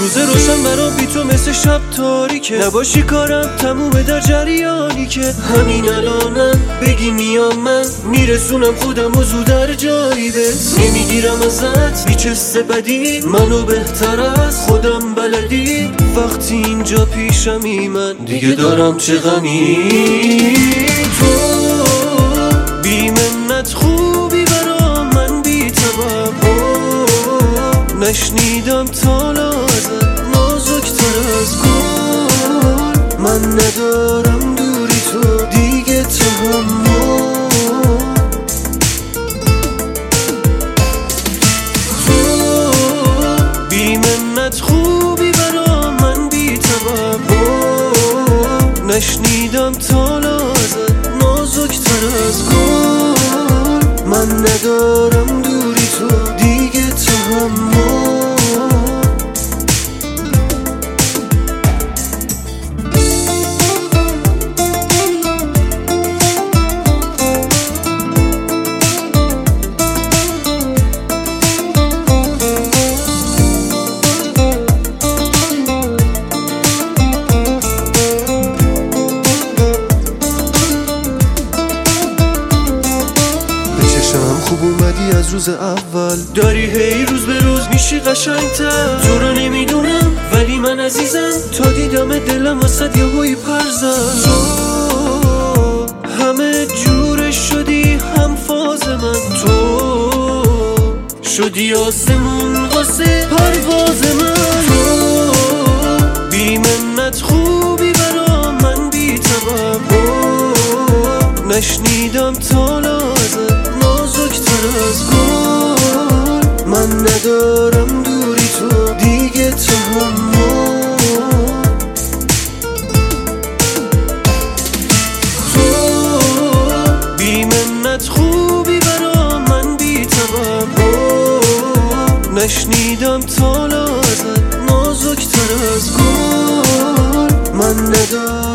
روز روشن برام بی تو مثل شب تاریکه، نباشی کارم تمومه در جریانی که همین الانم بگی میام من میرسونم خودم و زود در جایی بس. نمیگیرم ازت هیچ حس بدی، منو بهتر از خودم بلدی. وقتی اینجا پیشمی من دیگه دارم چه غمی. تو بی منت خوبی برا من بی تمام، نشنیدم تالا ازت نازکتر از گل. من ندارم دوری تو دیگه تحمل. تو بی منت خوبی برا من بی تمام، نشنیدم تالا ازت نازکتر از گل. من ندارم دوری تو دیگه تحمل. خوب اومدی از روز اول، داری هی روز به روز میشی قشنگتر. تو رو نمیدونم ولی من عزیزم، تا دیدم دلم واسد یه هوی پر زد. تو همه جور شدی هم فاز من، تو شدی آسمون واسه پرواز من. تو بی منت خوبی برا من بی تمام، نشنیدم تالا ازت نازکتر از گل. من ندارم دوری تو دیگه تحمل. تو بی منت خوبی برا من بی تمام، نشنیدم تالا ازت نازکتر از گل. من ندارم